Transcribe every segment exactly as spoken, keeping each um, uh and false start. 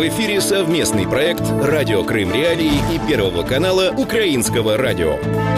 эфире совместный проект «Радио Крым Реалии» и Первого канала Украинского радио.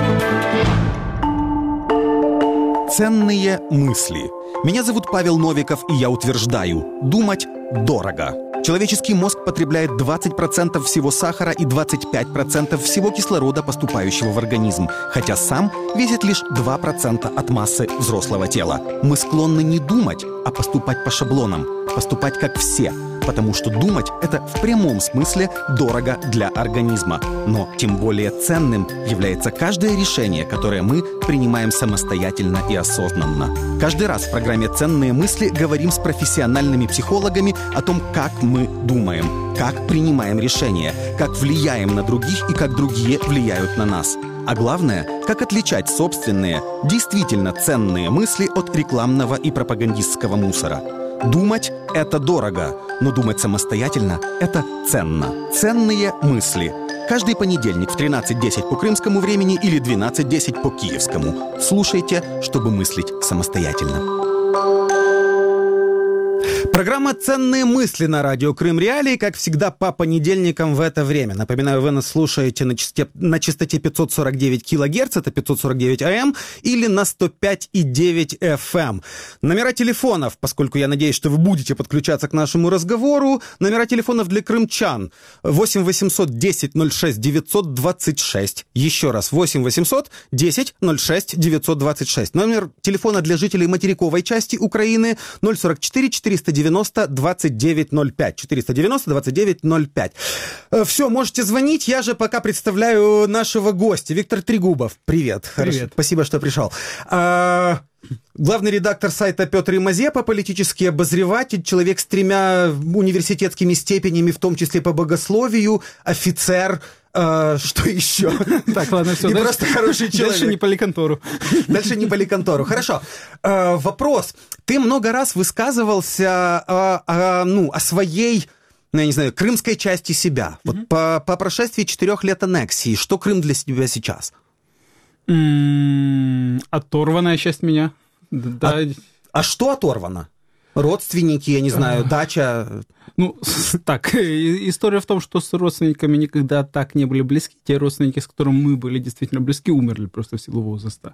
Ценные мысли. Меня зовут Павел Новиков, и я утверждаю: думать дорого. Человеческий мозг потребляет двадцать процентов всего сахара и двадцать пять процентов всего кислорода, поступающего в организм, хотя сам весит лишь два процента от массы взрослого тела. Мы склонны не думать, а поступать по шаблонам, поступать как все, потому что думать – это в прямом смысле дорого для организма. Но тем более ценным является каждое решение, которое мы принимаем самостоятельно и осознанно. Каждый раз в программе «Ценные мысли» говорим с профессиональными психологами о том, как мы думаем, как принимаем решения, как влияем на других и как другие влияют на нас. А главное, как отличать собственные, действительно ценные мысли от рекламного и пропагандистского мусора. Думать – это дорого, но думать самостоятельно – это ценно. Ценные мысли. Каждый понедельник в тринадцать десять по крымскому времени или двенадцать десять по киевскому. Слушайте, чтобы мыслить самостоятельно. Программа «Ценные мысли» на радио Крым Реалии, как всегда, по понедельникам в это время. Напоминаю, вы нас слушаете на частоте, на частоте пятьсот сорок девять килогерц, это пятьсот сорок девять АМ, или на сто пять и девять эф эм. Номера телефонов, поскольку я надеюсь, что вы будете подключаться к нашему разговору, номера телефонов для крымчан восемь восемьсот десять ноль шесть девятьсот двадцать шесть. Еще раз, восемь восемьсот десять ноль шесть девятьсот двадцать шесть. Номер телефона для жителей материковой части Украины ноль сорок четыре четыреста девяносто двадцать девять ноль пять. четыреста девяносто двадцать девять ноль пять. Все, можете звонить. Я же пока представляю нашего гостя. Виктор Трегубов. Привет. Привет. Хорошо. Спасибо, что пришел. А, главный редактор сайта Петр и Мазепа, политический обозреватель, человек с тремя университетскими степенями, в том числе по богословию, офицер. А, что еще? Так, ладно, все. И дальше, просто хороший человек. Дальше не по Ликонтору. Дальше не по Ликонтору. Хорошо. А, вопрос. Ты много раз высказывался а, а, ну, о своей, ну, я не знаю, крымской части себя. Вот mm-hmm. по, по прошествии четырех лет аннексии, что Крым для тебя сейчас? Mm-hmm. Оторванная часть меня. Да. А, а что оторвано? Родственники, я не знаю, дача... Ну, так, история в том, что с родственниками никогда так не были близки. Те родственники, с которыми мы были действительно близки, умерли просто в силу возраста.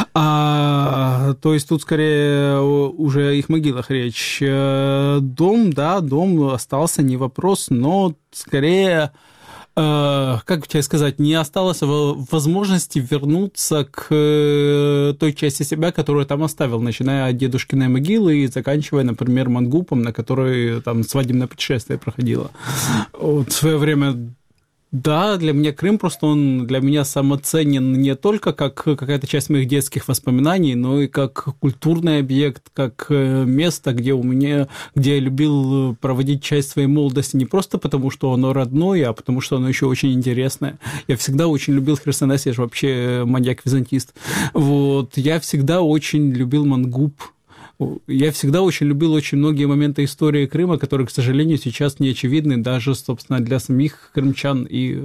А, то есть тут скорее уже о их могилах речь. Дом, да, дом остался, не вопрос, но скорее... как тебе сказать, не осталось возможности вернуться к той части себя, которую там оставил, начиная от дедушкиной могилы и заканчивая, например, Мангупом, на которой там свадебное путешествие проходило. Вот в свое время... Да, для меня Крым просто, он для меня самоценен не только как какая-то часть моих детских воспоминаний, но и как культурный объект, как место, где у меня, где я любил проводить часть своей молодости не просто потому, что оно родное, а потому, что оно еще очень интересное. Я всегда очень любил Херсонес, я же вообще маньяк-византист. Вот, я всегда очень любил Мангуп. Я всегда очень любил очень многие моменты истории Крыма, которые, к сожалению, сейчас не очевидны даже, собственно, для самих крымчан. И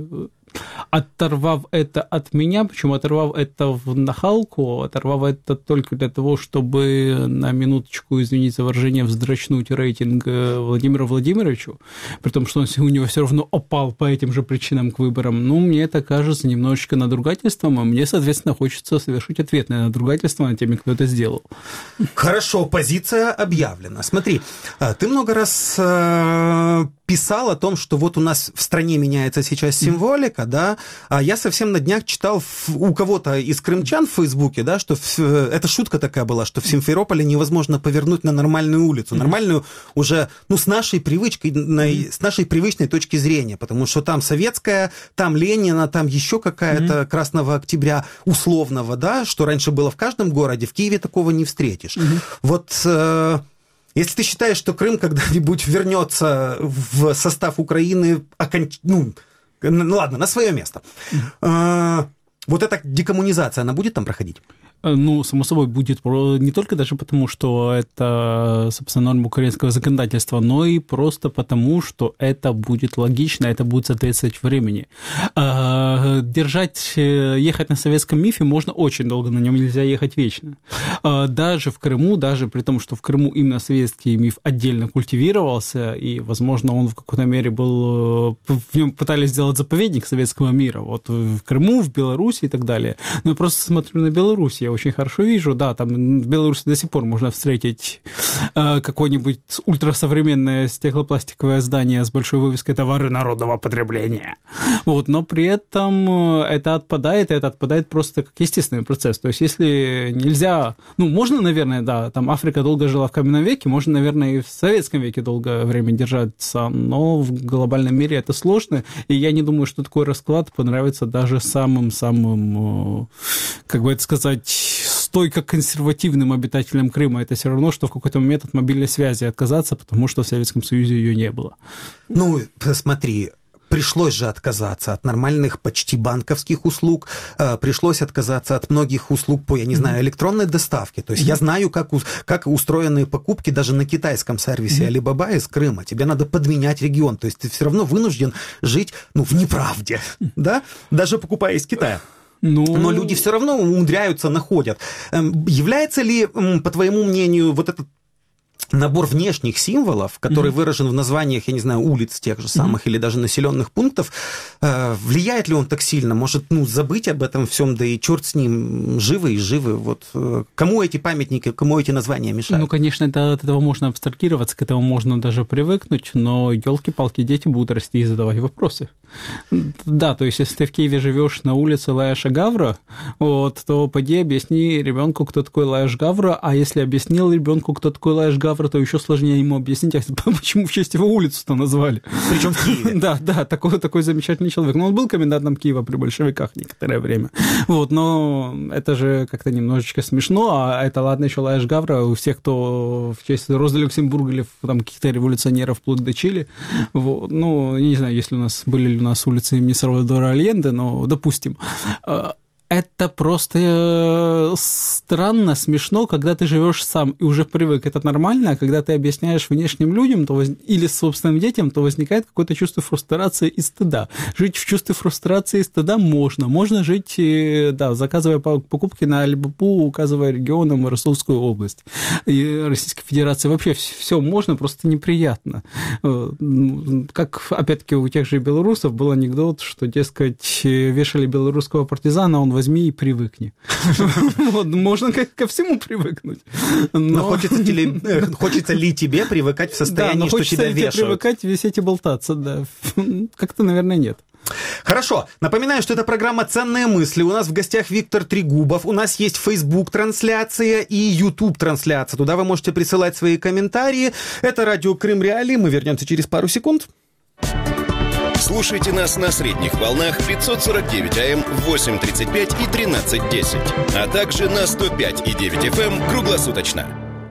оторвав это от меня, почему оторвав это в нахалку, оторвав это только для того, чтобы на минуточку, извините за выражение, вздрачнуть рейтинг Владимиру Владимировичу, при том, что он, у него все равно опал по этим же причинам к выборам, ну, мне это кажется немножечко надругательством, а мне, соответственно, хочется совершить ответное надругательство над теми, кто это сделал. Хорошо, позиция объявлена. Смотри, ты много раз э, писал о том, что вот у нас в стране меняется сейчас символика, да, а я совсем на днях читал у кого-то из крымчан в Фейсбуке, да, что в, эта шутка такая была, что в Симферополе невозможно повернуть на нормальную улицу, нормальную уже, ну, с нашей привычкой, на, с нашей привычной точки зрения, потому что там советская, там Ленина, там еще какая-то mm-hmm. Красного Октября условного, да, что раньше было в каждом городе, в Киеве такого не встретишь. Mm-hmm. Вот... Э, если ты считаешь, что Крым когда-нибудь вернется в состав Украины, оконч... ну, ну, ладно, на свое место. Mm-hmm. А, вот эта декоммунизация, она будет там проходить? Ну, само собой, будет не только даже потому, что это, собственно, норма украинского законодательства, но и просто потому, что это будет логично, это будет соответствовать времени. Держать, ехать на советском мифе можно очень долго, на нем нельзя ехать вечно. Даже в Крыму, даже при том, что в Крыму именно советский миф отдельно культивировался, и, возможно, он в какой-то мере был... В нем пытались сделать заповедник советского мира. Вот в Крыму, в Беларуси и так далее. Но я просто смотрю на Беларусь, я очень хорошо вижу, да, там в Беларуси до сих пор можно встретить э, какое-нибудь ультрасовременное стеклопластиковое здание с большой вывеской «Товары народного потребления». Вот, но при этом это отпадает, и это отпадает просто как естественный процесс. То есть если нельзя... Ну, можно, наверное, да, там Африка долго жила в каменном веке, можно, наверное, и в советском веке долгое время держаться, но в глобальном мире это сложно, и я не думаю, что такой расклад понравится даже самым-самым, как бы это сказать, стойко консервативным обитателям Крыма. Это все равно, что в какой-то момент от мобильной связи отказаться, потому что в Советском Союзе ее не было. Ну, посмотри, пришлось же отказаться от нормальных почти банковских услуг, пришлось отказаться от многих услуг по, я не знаю, электронной доставке. То есть mm-hmm. я знаю, как, как устроены покупки даже на китайском сервисе mm-hmm. Alibaba из Крыма. Тебе надо подменять регион. То есть ты все равно вынужден жить, ну, в неправде, mm-hmm. да? Даже покупая из Китая. Ну... Но люди все равно умудряются, находят. Является ли, по твоему мнению, вот этот набор внешних символов, который mm-hmm. выражен в названиях, я не знаю, улиц тех же самых mm-hmm. или даже населенных пунктов, влияет ли он так сильно? Может, ну, забыть об этом всем, да и черт с ним, живы и живы. Вот кому эти памятники, кому эти названия мешают? Ну, конечно, это, от этого можно абстрагироваться, к этому можно даже привыкнуть, но, елки-палки, дети будут расти и задавать вопросы. Да, то есть, если ты в Киеве живешь на улице Лаэша Гавра, вот, то поди объясни ребенку, кто такой Лаэш Гавра, а если объяснил ребенку, кто такой Лаэш Гавра, то еще сложнее ему объяснить, почему в честь его улицу-то назвали. Причем в Киеве. Да, да, такой, такой замечательный человек. Но он был комендантом Киева при большевиках некоторое время. Вот, но это же как-то немножечко смешно, а это, ладно, еще Лаэш Гавра, у всех, кто в честь Розы Люксембурга или там каких-то революционеров вплоть до Чили. Вот, ну, я не знаю, если у нас были ли у нас улицы имени Сальвадора Альенде, но допустим. Это просто странно, смешно, когда ты живешь сам и уже привык. Это нормально, а когда ты объясняешь внешним людям то воз... или собственным детям, то возникает какое-то чувство фрустрации и стыда. Жить в чувстве фрустрации и стыда можно. Можно жить, да, заказывая покупки на Алибабу, указывая регионам Ростовскую область. И Российской Федерации вообще все можно, просто неприятно. Как, опять-таки, у тех же белорусов был анекдот, что, дескать, вешали белорусского партизана, он возьми и привыкни. Вот, можно ко всему привыкнуть. Но, но хочется, ли, хочется ли тебе привыкать в состоянии, да, что тебя вешают? Хочется ли привыкать, висеть и болтаться, да. Как-то, наверное, нет. Хорошо. Напоминаю, что это программа «Ценные мысли». У нас в гостях Виктор Трегубов. У нас есть Facebook-трансляция и YouTube-трансляция. Туда вы можете присылать свои комментарии. Это радио Крым Реалии. Мы вернемся через пару секунд. Слушайте нас на средних волнах пятьсот сорок девять АМ, восемь тридцать пять и тринадцать десять, а также на сто пять и девять эф эм круглосуточно.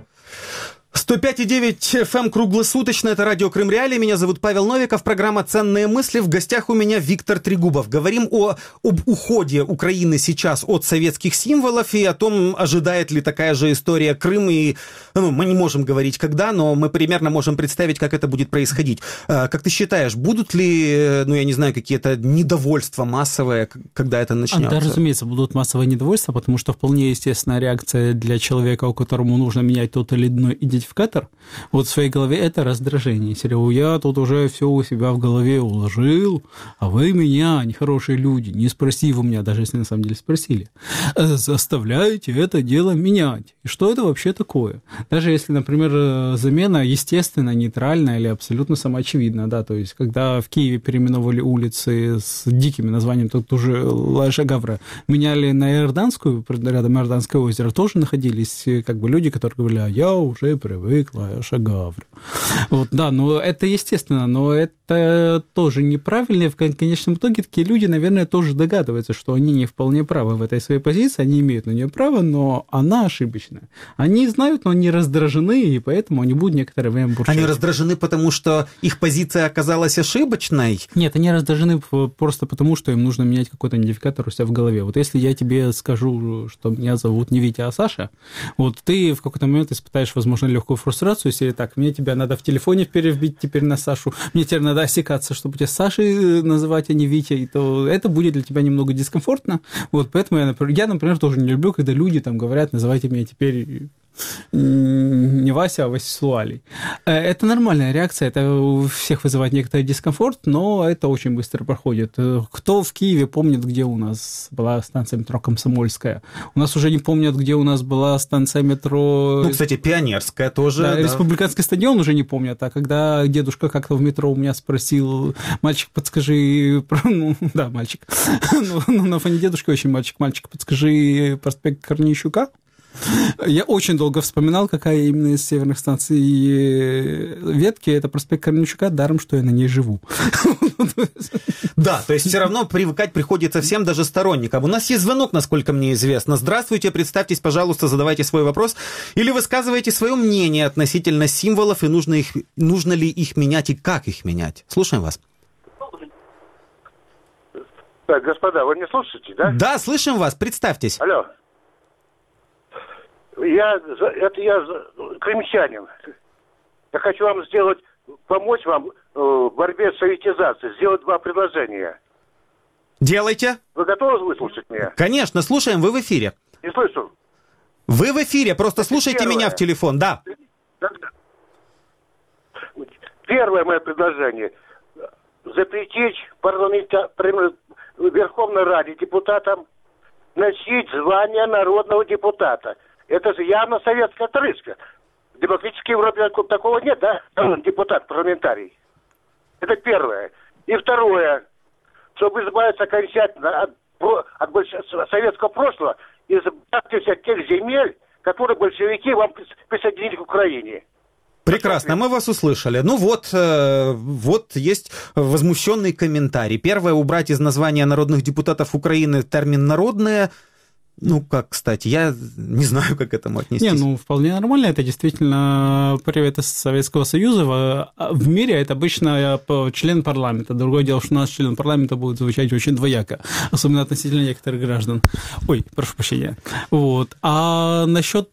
сто пять и девять эф эм круглосуточно, это радио Крым Реалии. Меня зовут Павел Новиков, программа «Ценные мысли». В гостях у меня Виктор Трегубов. Говорим о, об уходе Украины сейчас от советских символов и о том, ожидает ли такая же история Крым. И, ну, мы не можем говорить когда, но мы примерно можем представить, как это будет происходить. Как ты считаешь, будут ли, ну, я не знаю, какие-то недовольства массовые, когда это начнется? Да, разумеется, будут массовые недовольства, потому что вполне естественная реакция для человека, у которому нужно менять тот или иной идентификатор. Вот в своей голове это раздражение. Серега, я тут уже все у себя в голове уложил, а вы меня, нехорошие люди, не спросив у меня, даже если на самом деле спросили, заставляете это дело менять. И что это вообще такое? Даже если, например, замена естественно, нейтральная или абсолютно самоочевидная, да, то есть когда в Киеве переименовали улицы с дикими названиями, тут уже Лаэша Гавра меняли на Иорданскую, рядом Иорданское озеро, тоже находились как бы люди, которые говорили, а я уже привык. привыкла, я же говорю. Вот, да, но это естественно, но это тоже неправильно. В конечном итоге такие люди, наверное, тоже догадываются, что они не вполне правы в этой своей позиции, они имеют на нее право, но она ошибочная. Они знают, но они раздражены, и поэтому они будут некоторое время бурчать. Они раздражены, потому что их позиция оказалась ошибочной? Нет, они раздражены просто потому, что им нужно менять какой-то идентификатор у себя в голове. Вот если я тебе скажу, что меня зовут не Витя, а Саша, вот ты в какой-то момент испытаешь, возможно, легкую фрустрацию, если так, мне тебя надо в телефоне перевбить теперь на Сашу, мне теперь надо осекаться, чтобы тебя Сашей называть, а не Витей, то это будет для тебя немного дискомфортно. Вот поэтому я, например, я, например, тоже не люблю, когда люди там говорят, называйте меня теперь не Вася, а Васислуалий. Это нормальная реакция, это у всех вызывает некоторый дискомфорт, но это очень быстро проходит. Кто в Киеве помнит, где у нас была станция метро Комсомольская? У нас уже не помнят, где у нас была станция метро... Ну, кстати, Пионерская тоже. Да, да. Республиканский стадион уже не помнят, а когда дедушка как-то в метро у меня спросил, мальчик, подскажи... Ну, да, мальчик. Ну, на фоне дедушки очень мальчик, мальчик, подскажи проспект Корнейчука. Я очень долго вспоминал, какая именно из северных станций ветки. Это проспект Корнейчука, даром, что я на ней живу. Да, то есть все равно привыкать приходится всем, даже сторонникам. У нас есть звонок, насколько мне известно. Здравствуйте, представьтесь, пожалуйста, задавайте свой вопрос. Или высказывайте свое мнение относительно символов, и нужно, их, нужно ли их менять, и как их менять. Слушаем вас. Так, господа, вы не слушаете, да? Да, слышим вас, представьтесь. Алло. Я, это я крымчанин. Я хочу вам сделать, помочь вам в борьбе с советизацией, сделать два предложения. Делайте. Вы готовы выслушать меня? Конечно, слушаем, вы в эфире. Не слышу. Вы в эфире, просто это слушайте первое. меня в телефон, да. Первое мое предложение. Запретить парламента... в Верховной Раде депутатам носить звание народного депутата. Это же явно советская отрыжка. В демократической Европе такого нет, да? Депутат-парламентарий. Это первое. И второе. Чтобы избавиться окончательно от, от больш... советского прошлого, избавьтесь от тех земель, которые большевики вам присоединили к Украине. Прекрасно, мы вас услышали. Ну вот, э, вот есть возмущенный комментарий. Первое, убрать из названия народных депутатов Украины термин «народные». Ну, как, кстати, я не знаю, как к этому отнестись. Не, ну, вполне нормально. Это действительно привет из Советского Союза. В, в мире это обычно член парламента. Другое дело, что у нас член парламента будет звучать очень двояко, особенно относительно некоторых граждан. Ой, прошу прощения. Вот. А насчет...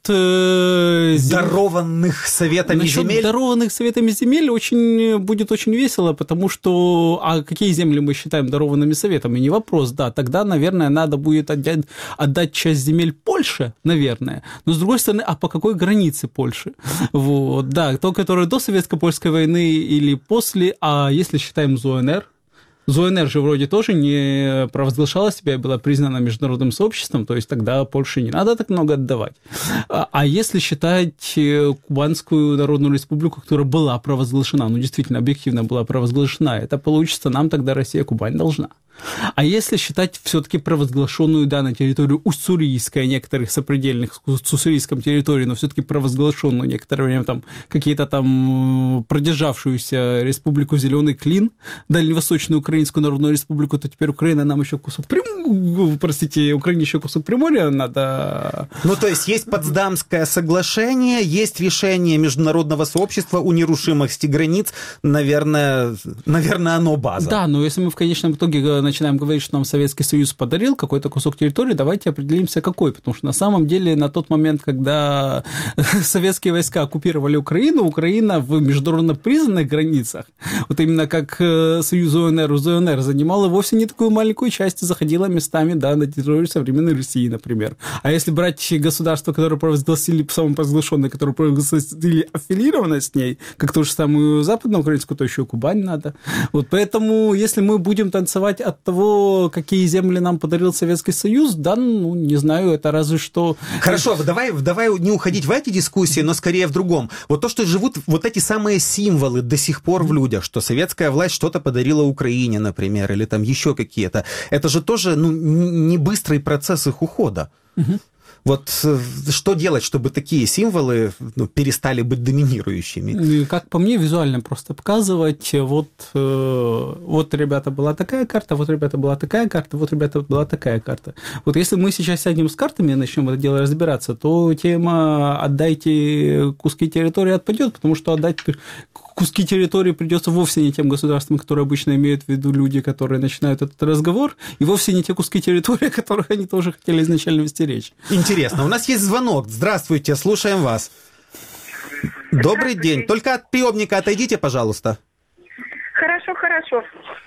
Э, зем... Дарованных советами насчет земель? дарованных советами земель очень, будет очень весело, потому что... А какие земли мы считаем дарованными советами? Не вопрос, да. Тогда, наверное, надо будет отдать, отдать часть земель Польше, наверное, но, с другой стороны, а по какой границе Польши? Вот, да, то, которое до советско-польской войны или после, а если считаем ЗОНР, ЗОНР же вроде тоже не провозглашала себя и была признана международным сообществом, то есть тогда Польше не надо так много отдавать. А, а если считать Кубанскую Народную Республику, которая была провозглашена, ну, действительно, объективно была провозглашена, это получится, нам тогда Россия Кубань должна. А если считать все-таки провозглашенную, да, на территорию уссурийской, некоторых сопредельных с уссурийском территории, но все-таки провозглашенную некоторое время там какие-то там продержавшуюся республику Зеленый Клин, Дальневосточную Украинскую Народную Республику, то теперь Украина нам еще кусок Приморья, простите, Украине еще кусок Приморья надо... Ну, то есть есть Потсдамское соглашение, есть решение международного сообщества о нерушимости границ, наверное, наверное, оно база. Да, но если мы в конечном итоге начинаем говорить, что нам Советский Союз подарил какой-то кусок территории, давайте определимся, какой. Потому что на самом деле на тот момент, когда советские войска оккупировали Украину, Украина в международно признанных границах, вот именно как Союз ОНР, УЗНР, занимала вовсе не такую маленькую часть, заходила местами, да, на территорию современной России, например. А если брать государство, которое провозгласили, самопровозглашенное, которое провозгласили аффилированное с ней, как ту же самую западноукраинскую, то еще Кубань надо. Вот поэтому, если мы будем танцевать от того, какие земли нам подарил Советский Союз, да, ну, не знаю, это разве что... Хорошо, давай, давай не уходить в эти дискуссии, но скорее в другом. Вот то, что живут вот эти самые символы до сих пор в людях, что советская власть что-то подарила Украине, например, или там еще какие-то, это же тоже, ну, не быстрый процесс их ухода. Угу. Вот что делать, чтобы такие символы ну, перестали быть доминирующими? Как по мне, визуально просто показывать, вот, вот, ребята, была такая карта, вот, ребята, была такая карта, вот, ребята, была такая карта. Вот если мы сейчас сядем с картами и начнем это дело разбираться, то тема «отдайте куски территории» отпадет, потому что отдать куски территории придется вовсе не тем государствам, которые обычно имеют в виду люди, которые начинают этот разговор, и вовсе не те куски территории, о которых они тоже хотели изначально вести речь. Интересно. У нас есть звонок. Здравствуйте, слушаем вас. Добрый день. Только от приемника отойдите, пожалуйста. Хорошо, хорошо.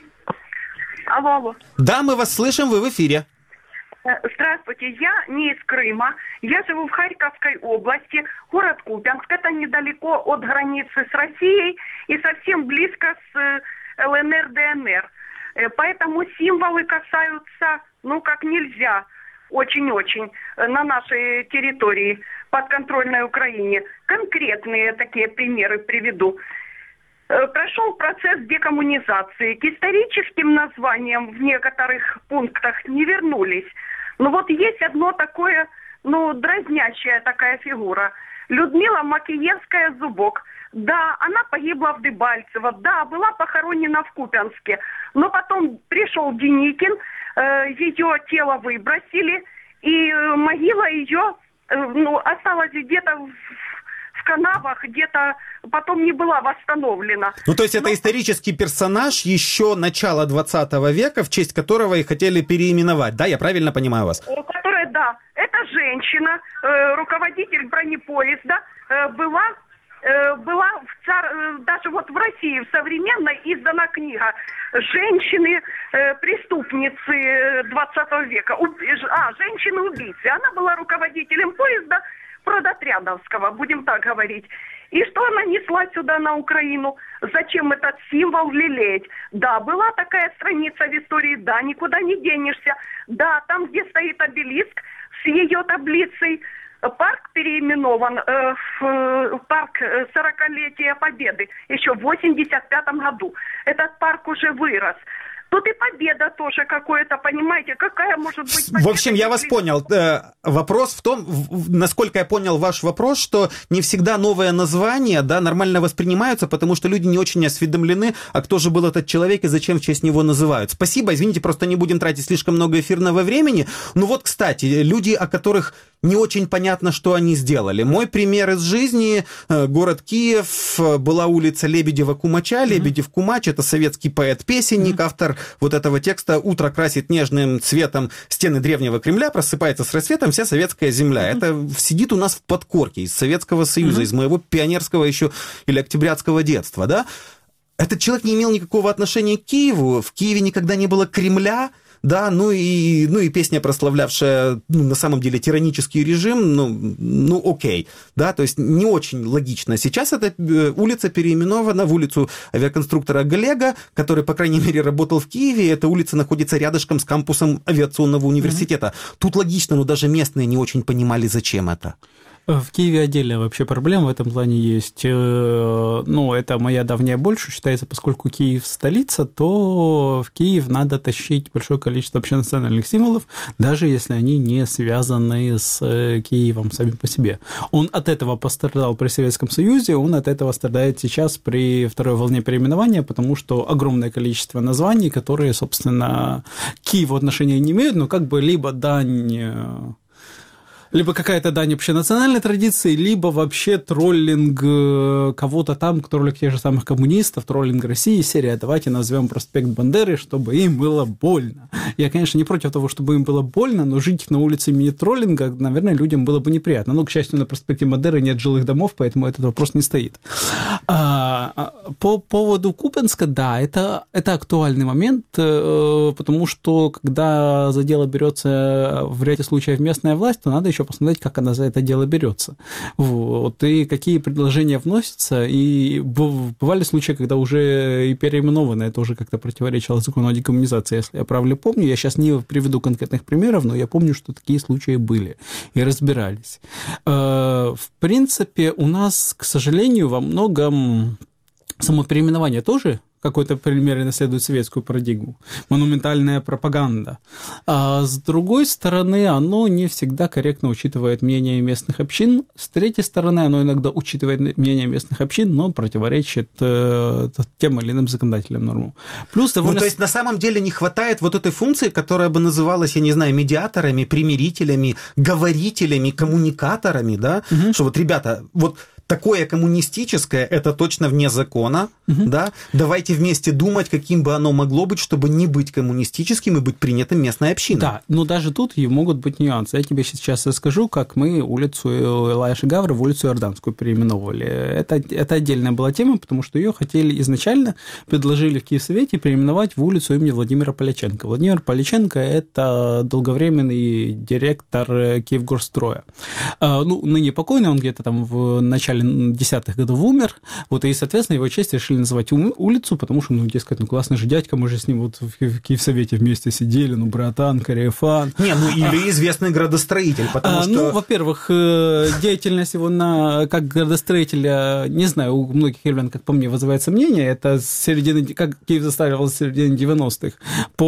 Алло, алло. Да, мы вас слышим, вы в эфире. Здравствуйте, я не из Крыма, я живу в Харьковской области, город Купянск, это недалеко от границы с Россией и совсем близко с ЛНР, ДНР. Поэтому символы касаются, ну, как нельзя, очень-очень на нашей территории, подконтрольной Украине. Конкретные такие примеры приведу. Прошел процесс декоммунизации. К историческим названиям в некоторых пунктах не вернулись. Но вот есть одно такое, ну, дразнящая такая фигура. Людмила Макиевская-Зубок. Да, она погибла в Дебальцево, да, была похоронена в Купянске. Но потом пришел Деникин, э, ее тело выбросили, и э, могила ее, э, ну, осталась где-то в, в канавах, где-то потом не была восстановлена. Ну, то есть это Но... исторический персонаж еще начала двадцатого века, в честь которого и хотели переименовать, да? Я правильно понимаю вас? Которая, да, это женщина, э, руководитель бронепоезда, э, была... была в цар... даже вот в России, в современной, издана книга «Женщины, э, преступницы двадцатого века». А, «Женщины-убийцы». Она была руководителем поезда продотрядовского, будем так говорить. И что она несла сюда, на Украину? Зачем этот символ лелеять? Да, была такая страница в истории, да, никуда не денешься. Да, там, где стоит обелиск с ее таблицей, парк переименован э, в э, парк сорокалетия Победы еще в восемьдесят пятом году. Этот парк уже вырос. Тут и победа тоже какое-то, понимаете, какая может быть победа? В общем, я вас понял. Вопрос в том, насколько я понял ваш вопрос, что не всегда новые названия, да, нормально воспринимаются, потому что люди не очень осведомлены, а кто же был этот человек и зачем в честь него называют. Спасибо, извините, просто не будем тратить слишком много эфирного времени. Ну вот, кстати, люди, о которых не очень понятно, что они сделали. Мой пример из жизни. Город Киев, была улица Лебедева-Кумача. Лебедев-Кумач — это советский поэт-песенник, автор вот этого текста «Утро красит нежным цветом стены древнего Кремля, просыпается с рассветом вся советская земля». Это сидит у нас в подкорке из Советского Союза, из моего пионерского еще или октябрятского детства, да? Этот человек не имел никакого отношения к Киеву. В Киеве никогда не было Кремля. Да, ну и, ну и песня, прославлявшая, ну, на самом деле, тиранический режим, ну, ну окей, да, то есть не очень логично. Сейчас эта улица переименована в улицу авиаконструктора Галега, который, по крайней мере, работал в Киеве, эта улица находится рядышком с кампусом авиационного университета. Mm-hmm. Тут логично, но даже местные не очень понимали, зачем это. В Киеве отдельная вообще проблема в этом плане есть. Ну, это моя давняя боль, что считается, поскольку Киев столица, то в Киев надо тащить большое количество общенациональных символов, даже если они не связаны с Киевом сами по себе. Он от этого пострадал при Советском Союзе, он от этого страдает сейчас при второй волне переименования, потому что огромное количество названий, которые, собственно, к Киеву отношения не имеют, но как бы либо дань... либо какая-то дань общенациональной традиции, либо вообще троллинг кого-то там, троллинг тех же самых коммунистов, троллинг России, серия «Давайте назовем проспект Бандеры, чтобы им было больно». Я, конечно, не против того, чтобы им было больно, но жить на улице имени троллинга, наверное, людям было бы неприятно. Но, к счастью, на проспекте Бандеры нет жилых домов, поэтому этот вопрос не стоит. По поводу Купянска, да, это, это актуальный момент, потому что, когда за дело берется в ряде случаев местная власть, то надо еще посмотреть, как она за это дело берется. Вот. И какие предложения вносятся. И бывали случаи, когда уже и переименовано, это уже как-то противоречило закону о декоммунизации, если я правильно помню. Я сейчас не приведу конкретных примеров, но я помню, что такие случаи были и разбирались. В принципе, у нас, к сожалению, во многом само переименование тоже какой-то примере наследует советскую парадигму. Монументальная пропаганда. А с другой стороны, оно не всегда корректно учитывает мнение местных общин. С третьей стороны, оно иногда учитывает мнение местных общин, но противоречит э, тем или иным законодательным нормам. Плюс довольно... Ну, то есть, на самом деле не хватает вот этой функции, которая бы называлась, я не знаю, медиаторами, примирителями, говорителями, коммуникаторами, да? Угу. Что вот, ребята, вот такое коммунистическое, это точно вне закона, угу. да? Давайте вместе думать, каким бы оно могло быть, чтобы не быть коммунистическим и быть принятым местной общиной. Да, но даже тут и могут быть нюансы. Я тебе сейчас расскажу, как мы улицу Илая Шигавра в улицу Иорданскую переименовывали. Это, это отдельная была тема, потому что ее хотели изначально, предложили в Киевсовете переименовать в улицу имени Владимира Поляченко. Владимир Поляченко – это долговременный директор Киевгорстроя. Ну, ныне покойный, он где-то там в начале десятых годов умер, вот, и, соответственно, его честь решили называть улицу, потому что, ну, дескать, ну, классный же дядька, мы же с ним вот в Киевсовете вместе сидели, ну, братан, Кариафан. Не, ну, или известный градостроитель, потому а, что... Ну, во-первых, деятельность его на, как градостроителя, не знаю, у многих киевлян, как по мне, вызывает сомнения, это с середины, как Киев застраивал с середины девяностых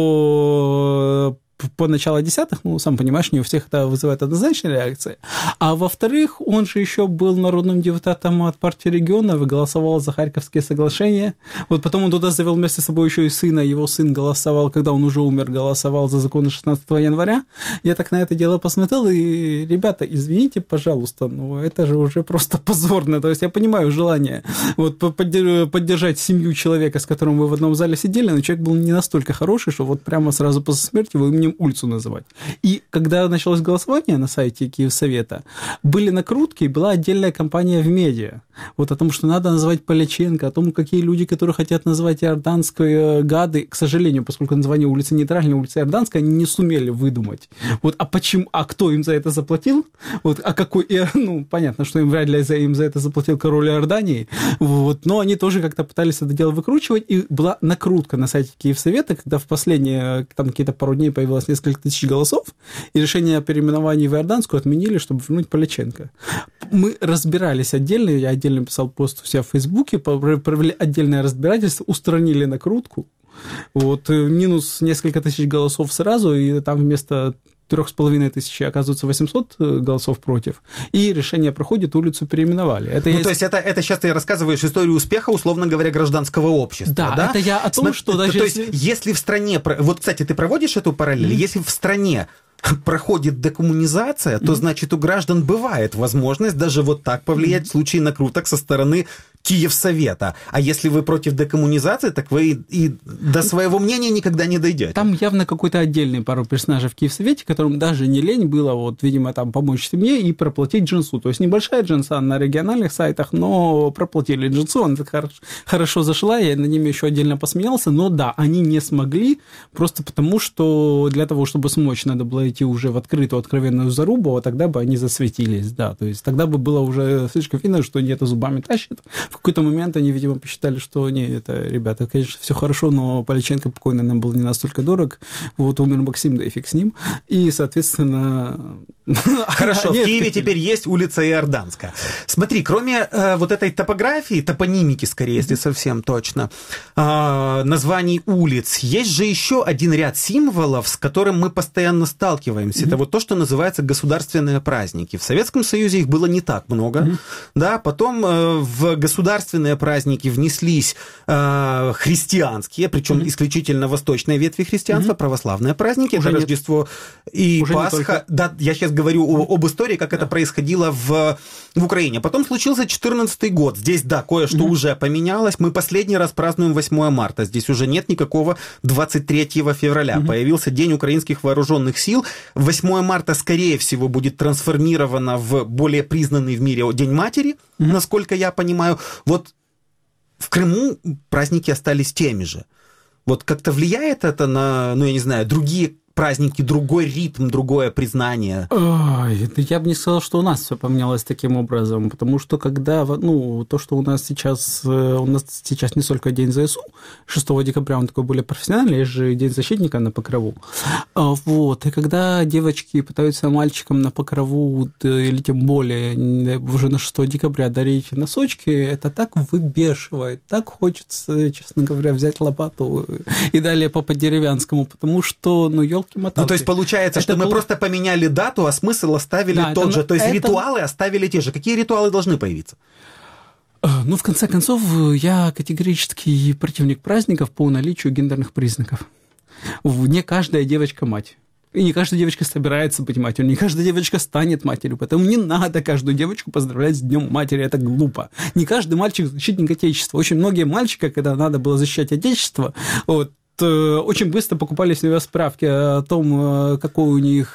по... по началу десятых, ну, сам понимаешь, не у всех это вызывает однозначные реакции. А во-вторых, он же еще был народным депутатом от партии регионов и голосовал за Харьковские соглашения. Вот потом он туда завел вместе с собой еще и сына. Его сын голосовал, когда он уже умер, голосовал за законы шестнадцатого января. Я так на это дело посмотрел, и, ребята, извините, пожалуйста, но это же уже просто позорно. То есть я понимаю желание вот, поддержать семью человека, с которым вы в одном зале сидели, но человек был не настолько хороший, что вот прямо сразу после смерти вы мне улицу называть. И когда началось голосование на сайте Киевсовета, были накрутки, и была отдельная кампания в медиа. Вот о том, что надо называть Поляченко, о том, какие люди, которые хотят назвать Иорданской гады, к сожалению, поскольку название улицы нейтральной, улица Иорданская, они не сумели выдумать. Вот, а почему, а кто им за это заплатил? Вот, а какой, ну, понятно, что им вряд ли за, им за это заплатил король Иордании, вот, но они тоже как-то пытались это дело выкручивать, и была накрутка на сайте Киевсовета, когда в последние, там, какие-то пару дней появилось несколько тысяч голосов, и решение о переименовании в Иорданскую отменили, чтобы вернуть Поляченко. Мы разбирались отдельно, я отдельно писал пост у себя в Фейсбуке, провели отдельное разбирательство, устранили накрутку, вот, минус несколько тысяч голосов сразу, и там вместо трех с половиной тысяч, оказывается, восемьсот голосов против, и решение проходит, улицу переименовали. Это ну, я... то есть это, это сейчас ты рассказываешь историю успеха, условно говоря, гражданского общества, да? Да, это я о том, Смотри, что даже... То если... есть если в стране... Вот, кстати, ты проводишь эту параллель? Mm-hmm. Если в стране проходит декоммунизация, то, mm-hmm. значит, у граждан бывает возможность даже вот так повлиять mm-hmm. в случае накруток со стороны Киевсовета. А если вы против декоммунизации, так вы и до своего мнения никогда не дойдете. Там явно какой-то отдельный пару персонажей в Киевсовете, которым даже не лень было, вот, видимо, там помочь семье и проплатить джинсу. То есть небольшая джинса на региональных сайтах, но проплатили джинсу, она так хорошо, хорошо зашла, я над ними еще отдельно посмеялся, но да, они не смогли, просто потому что для того, чтобы смочь, надо было идти уже в открытую, откровенную зарубу, а тогда бы они засветились, да, то есть тогда бы было уже слишком видно, что они это зубами тащат. В какой-то момент они, видимо, посчитали, что не, это, ребята, конечно, все хорошо, но Поляченко покойный нам был не настолько дорог, вот умер Максим, да и фиг с ним, и, соответственно... Хорошо, в Киеве теперь есть улица Иорданская. Смотри, кроме э, вот этой топографии, топонимики, скорее, если совсем точно, э, названий улиц, есть же еще один ряд символов, с которым мы постоянно сталкиваемся. Mm-hmm. Это вот то, что называется государственные праздники. В Советском Союзе их было не так много, mm-hmm. да, потом э, в государственные праздники внеслись э, христианские, причем mm-hmm. исключительно восточные ветви христианства, mm-hmm. православные праздники, уже это нет. Рождество и уже Пасха. Да, я сейчас говорю о, об истории, как да. это происходило в, в Украине. Потом случился четырнадцатый год. Здесь, да, кое-что mm-hmm. уже поменялось. Мы последний раз празднуем восьмое марта. Здесь уже нет никакого двадцать третьего февраля. Mm-hmm. Появился День украинских вооруженных сил. восьмое марта, скорее всего, будет трансформировано в более признанный в мире День матери, mm-hmm. насколько я понимаю. Вот в Крыму праздники остались теми же. Вот как-то влияет это на, ну, я не знаю, другие праздники, другой ритм, другое признание? Ой, я бы не сказал, что у нас все поменялось таким образом, потому что когда, ну, то, что у нас сейчас, у нас сейчас не только День ЗСУ, шестого декабря он такой более профессиональный, есть же День защитника на Покрову. Вот, и когда девочки пытаются мальчикам на Покрову, или тем более уже на шестого декабря дарить носочки, это так выбешивает, так хочется, честно говоря, взять лопату и далее по деревянскому, потому что, ну, елки-моталки. Ну, то есть получается, это что мы пол... просто поменяли дату, а смысл оставили да, тот это, же. То есть это... ритуалы оставили те же. Какие ритуалы должны появиться? Ну, в конце концов, я категорический противник праздников по наличию гендерных признаков. Не каждая девочка мать. И не каждая девочка собирается быть матерью, не каждая девочка станет матерью, поэтому не надо каждую девочку поздравлять с Днем матери, это глупо. Не каждый мальчик защитник Отечества. Очень многие мальчики, когда надо было защищать Отечество, вот, очень быстро покупали себе справки о том, какой у них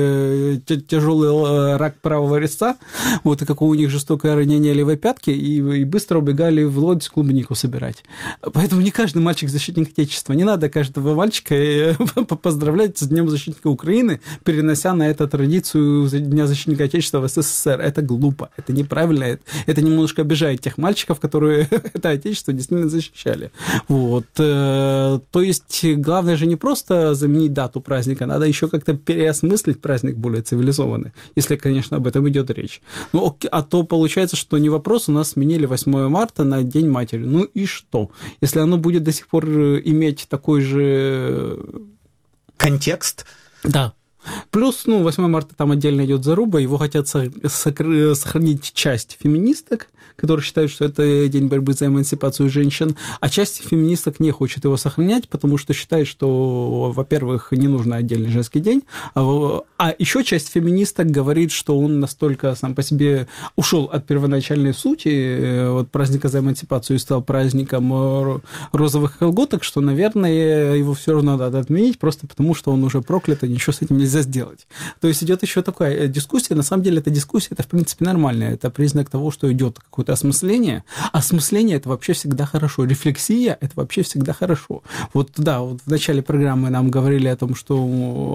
тяжелый рак правого резца, вот, и какое у них жестокое ранение левой пятки, и, и быстро убегали в лодь клубнику собирать. Поэтому не каждый мальчик защитник Отечества. Не надо каждого мальчика поздравлять с Днем защитника Украины, перенося на это традицию Дня защитника Отечества в СССР. Это глупо, это неправильно, это немножко обижает тех мальчиков, которые это Отечество действительно защищали. Вот. То есть главное же не просто заменить дату праздника, надо еще как-то переосмыслить праздник более цивилизованный, если, конечно, об этом идет речь. Ну, а то получается, что не вопрос, у нас сменили восьмое марта на День матери. Ну и что? Если оно будет до сих пор иметь такой же... контекст? Да. Плюс, ну, восьмое марта там отдельно идет заруба, его хотят сохранить часть феминисток, которые считают, что это день борьбы за эмансипацию женщин, а часть феминисток не хочет его сохранять, потому что считает, что, во-первых, не нужно отдельный женский день, а, а еще часть феминисток говорит, что он настолько сам по себе ушел от первоначальной сути вот, праздника за эмансипацию и стал праздником розовых колготок, что, наверное, его все равно надо отменить, просто потому что он уже проклят, и ничего с этим нельзя сделать. То есть идет еще такая дискуссия. На самом деле эта дискуссия, это в принципе нормально. Это признак того, что идет какое-то осмысление. Осмысление – это вообще всегда хорошо. Рефлексия – это вообще всегда хорошо. Вот да, вот в начале программы нам говорили о том, что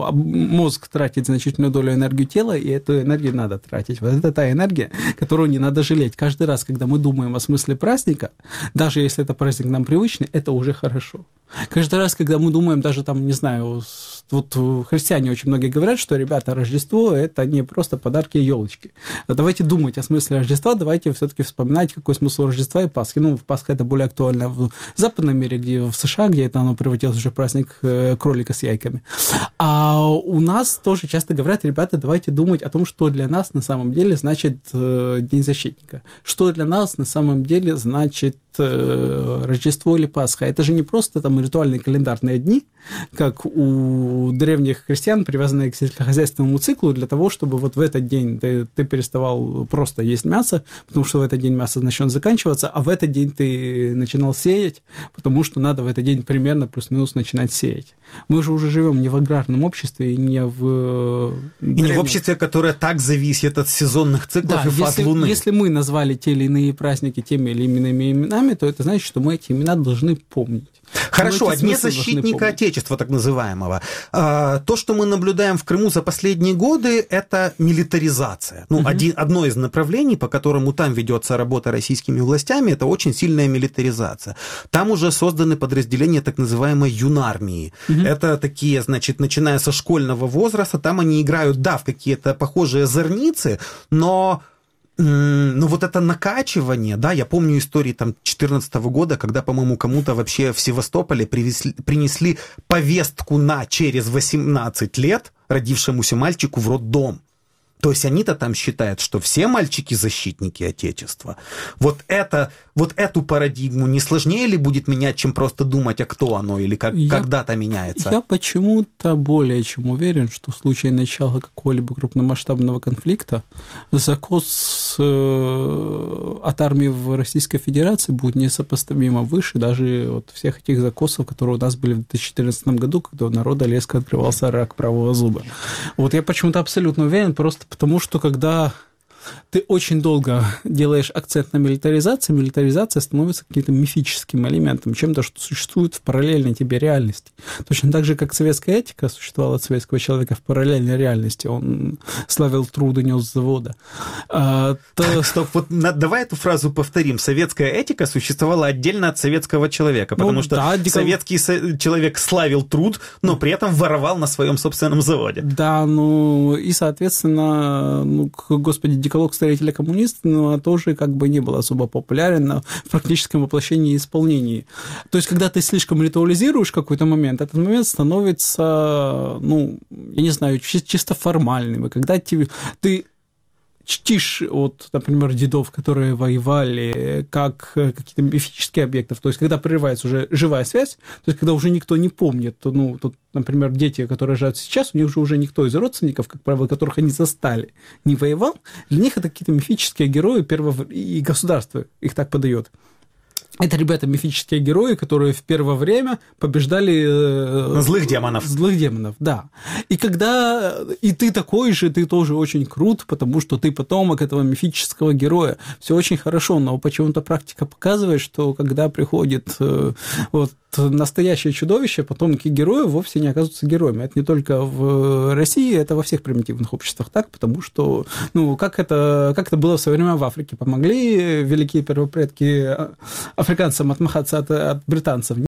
мозг тратит значительную долю энергии тела, и эту энергию надо тратить. Вот это та энергия, которую не надо жалеть. Каждый раз, когда мы думаем о смысле праздника, даже если это праздник нам привычный, это уже хорошо. Каждый раз, когда мы думаем, даже там, не знаю, вот христиане очень многие говорят, что, ребята, Рождество – это не просто подарки и елочки. Давайте думать о смысле Рождества, давайте все-таки вспоминать, какой смысл Рождества и Пасхи. Ну, Пасха – это более актуально в западном мире, где в США, где это оно превратилось уже в праздник кролика с яйками. А у нас тоже часто говорят, ребята, давайте думать о том, что для нас на самом деле значит День защитника, что для нас на самом деле значит Рождество или Пасха. Это же не просто там ритуальные календарные дни, как у древних христиан, привязанные к сельскохозяйственному циклу, для того, чтобы вот в этот день ты, ты переставал просто есть мясо, потому что в этот день мясо начнет заканчиваться, а в этот день ты начинал сеять, потому что надо в этот день примерно плюс-минус начинать сеять. Мы же уже живем не в аграрном обществе и не в... И не в обществе, которое так зависит от сезонных циклов, да, и фаз Луны. Если мы назвали те или иные праздники теми или иными именами, то это значит, что мы эти имена должны помнить. Хорошо, о Дне защитника Отечества, так называемого. То, что мы наблюдаем в Крыму за последние годы, это милитаризация. Ну, угу. один, одно из направлений, по которому там ведется работа российскими властями, это очень сильная милитаризация. Там уже созданы подразделения так называемой юнармии. Угу. Это такие, значит, начиная со школьного возраста, там они играют, да, в какие-то похожие зорницы, но... Ну, вот это накачивание, да, я помню истории там две тысячи четырнадцатого года, когда, по-моему, кому-то вообще в Севастополе привезли, принесли повестку на через восемнадцать лет родившемуся мальчику в роддом. То есть они-то там считают, что все мальчики защитники Отечества. Вот, это, вот эту парадигму не сложнее ли будет менять, чем просто думать, а кто оно, или как, я, когда-то меняется? Я почему-то более чем уверен, что в случае начала какого-либо крупномасштабного конфликта закос э, от армии в Российской Федерации будет несопоставимо выше даже вот всех этих закосов, которые у нас были в две тысячи четырнадцатом году, когда у народа резко открывался рак правого зуба. Вот я почему-то абсолютно уверен, просто потому что когда ты очень долго делаешь акцент на милитаризации, милитаризация становится каким-то мифическим элементом, чем-то, что существует в параллельной тебе реальности. Точно так же, как советская этика существовала от советского человека в параллельной реальности. Он славил труд и нес с завода. А, то... Стоп, вот на, давай эту фразу повторим. Советская этика существовала отдельно от советского человека, потому ну, что да, дикол... советский со- человек славил труд, но при этом воровал на своем собственном заводе. Да, ну и, соответственно, ну, господи, декалог строителя коммуниста, ну, тоже как бы не был особо популярен в практическом воплощении и исполнении. То есть, когда ты слишком ритуализируешь какой-то момент, этот момент становится, ну, я не знаю, чисто формальным. И когда ты, ты чтишь, вот, например, дедов, которые воевали, как какие-то мифические объекты, то есть, когда прерывается уже живая связь, то есть, когда уже никто не помнит, то, ну, тут, например, дети, которые рождаются сейчас, у них же уже никто из родственников, как правило, которых они застали, не воевал, для них это какие-то мифические герои первого, и государство их так подает. Это, ребята, мифические герои, которые в первое время побеждали... Злых демонов. Злых демонов, да. И когда... И ты такой же, ты тоже очень крут, потому что ты потомок этого мифического героя. Все очень хорошо, но почему-то практика показывает, что когда приходит вот настоящее чудовище, потомки героев вовсе не оказываются героями. Это не только в России, это во всех примитивных обществах так, потому что, ну, как это, как это было в свое время в Африке. Помогли великие первопредки африканцам отмахаться от, от британцев?